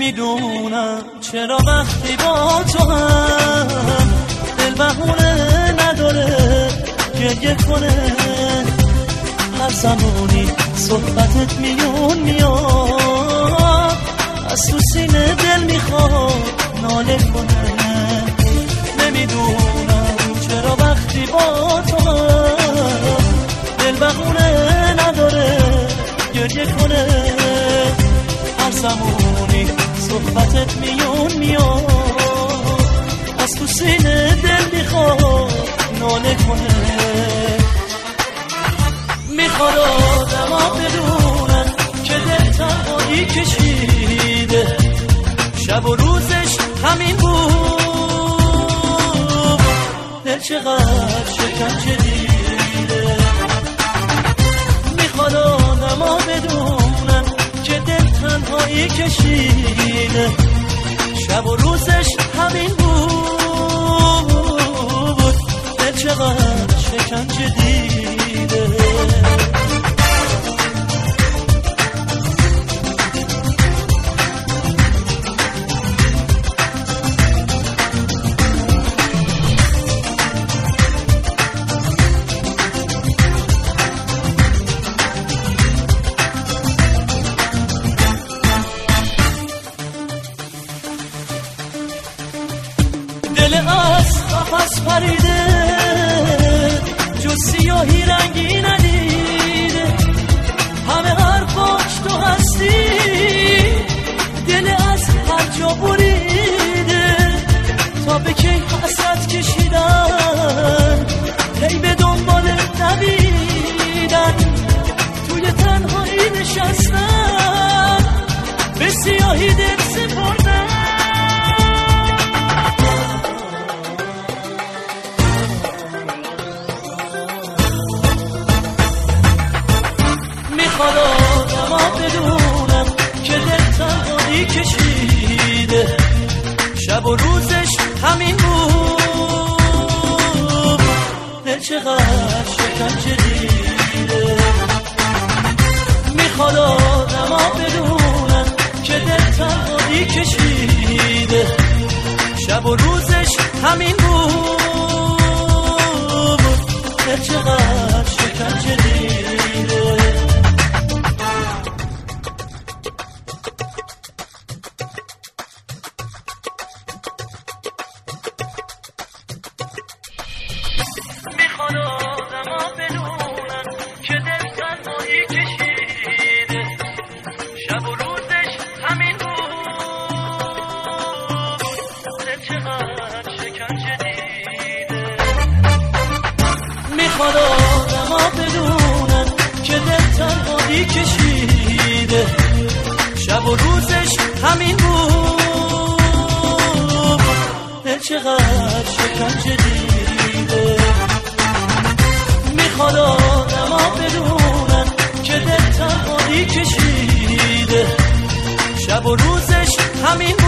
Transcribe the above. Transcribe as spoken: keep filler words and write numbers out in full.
نمیدونم چرا وقتی با تو هم دل بهونه نداره گریه کنه، هر زمانی صحبتت میون میاد، از تو سینه دل میخواد ناله کنه. نمیدونم چرا وقتی با تو هم دل بهونه نداره گریه کنه، هر زمانی صحبتت میون میاد، از تو سینه دل میخواد ناله کنه. میخواد آدما بدونن که دل تنهایی کشیده، شب و روزش همین بود، دل چقدر شکنجه دیده. میخواد آدما بدونن که دل تنهایی کشیده، شب و روزش همین بود، دل چقدر شکنجه دیده. دل از قفس پریده، جز سیاهی رنگی ندیده، همه حرفاش تو هستی، دل از هر جا بریده. تا به کی حسرت کشیدن، هی به دنبال دویدن، توی تنهایی نشستن، به سیاهی دل سپردن. میخواد آدما بدونم که دل تنهایی کشیده، شب و روزش همین بود، دل چقدر شکنجه دیده. میخواد آدما بدونم که دل تنهایی کشیده، شب و روزش همین بود، دل چقدر شکنجه دیده. میخواد آدما بدونن که دل تنهایی کشیده، شب و روزش همین بود، دل چقدر شکنجه دیده. میخواد آدما بدونن که دل تنهایی کشیده، شب و روزش همین بود، دل چقدر شکنجه دیده. میخواد آدما بدونن که دل تنهایی کشیده، شب و روزش همین